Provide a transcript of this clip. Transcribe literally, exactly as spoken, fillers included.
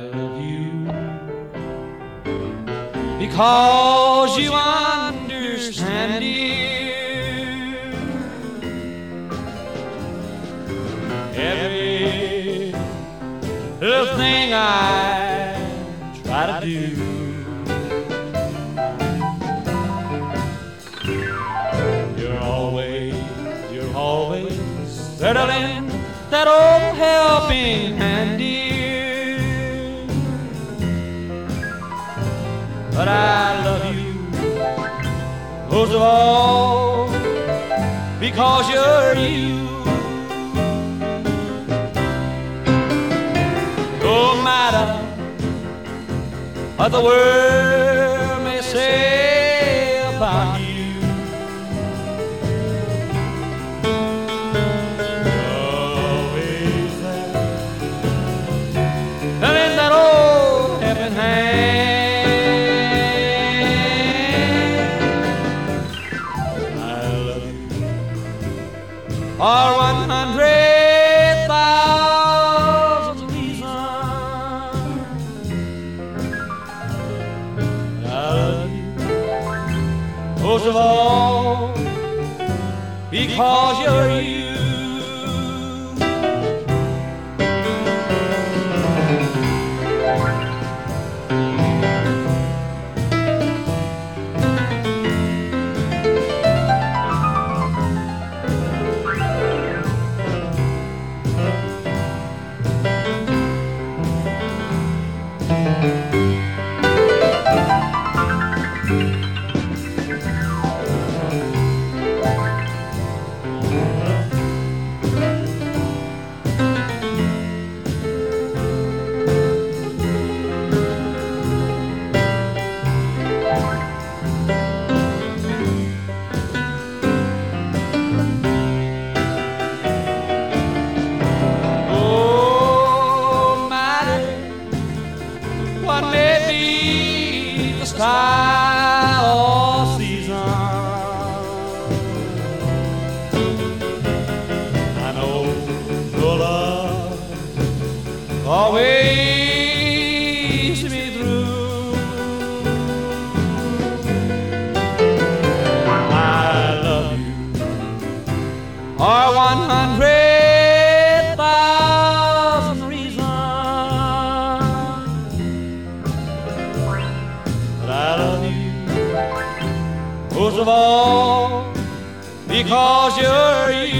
love you because you understand, dear, every little thing I try to do. You're always, you're always there to lend that old helping hand, dear. But I love you most of all because you're you. No matter what the world may say about you, or one hundred thousand reasons I love you most of all because you're you. What may be the style or season, I know your love always see me through. I love you, or one hundred thousand reasons. I love you most of all because you're you.